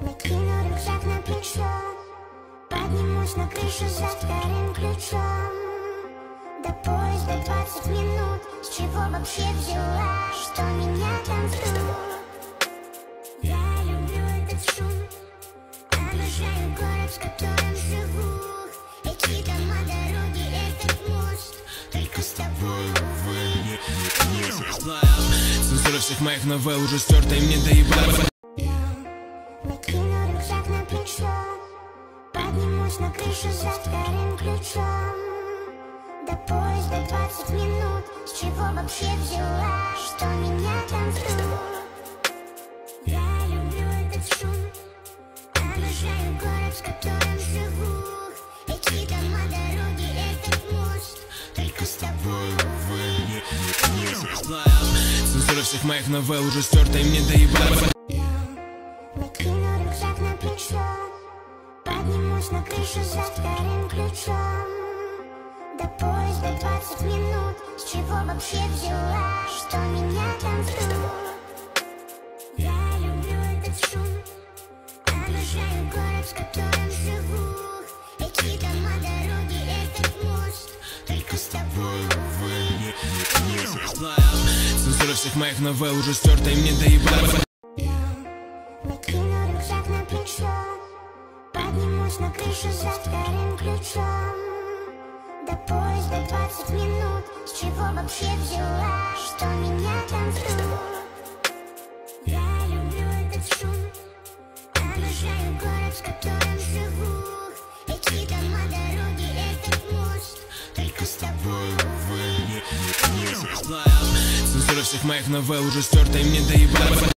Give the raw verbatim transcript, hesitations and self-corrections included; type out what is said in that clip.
Накину рюкзак на плечо, поднимусь на крышу за вторым ключом. До поезда двадцать минут, с чего вообще взяла, что меня там ждут? Я люблю этот шум, обожаю город, в котором живу. Эти дома, дороги, этот мост, только с тобой, увы, не, не, не соплав. Цензура всех моих новелл уже стерта, и мне доебать. Накину рюкзак на плечо, поднимусь на крышу за вторым ключом. До поезда двадцать минут, с чего вообще взяла, что меня там ждут? Я люблю этот шум, обожаю город, в котором живу. Эти дома, дороги, этот мост, только с тобой, увы, не, не, не соплав. Цензура всех моих новелл уже стерта, и мне доебать. Накину рюкзак на плечо, поднимусь на крышу за вторым ключом. До поезда двадцать минут, с чего вообще взяла, что меня там ждут? Я люблю этот шум, обожаю город, в котором живу. Эти дома, дороги, этот мост, только с тобой, увы, не, не, не соплав. Цензура всех моих новелл уже стерта, и мне доебать. Накину рюкзак на плечо, поднимусь на крышу за вторым ключом. До поезда двадцать минут, с чего вообще взяла, что меня там ждут? Я люблю этот шум, обожаю город, в котором живу. Эти дома, дороги, этот мост, только с тобой, увы, не, не, не соплав. Цензура всех моих новелл уже стерта, и мне доебать.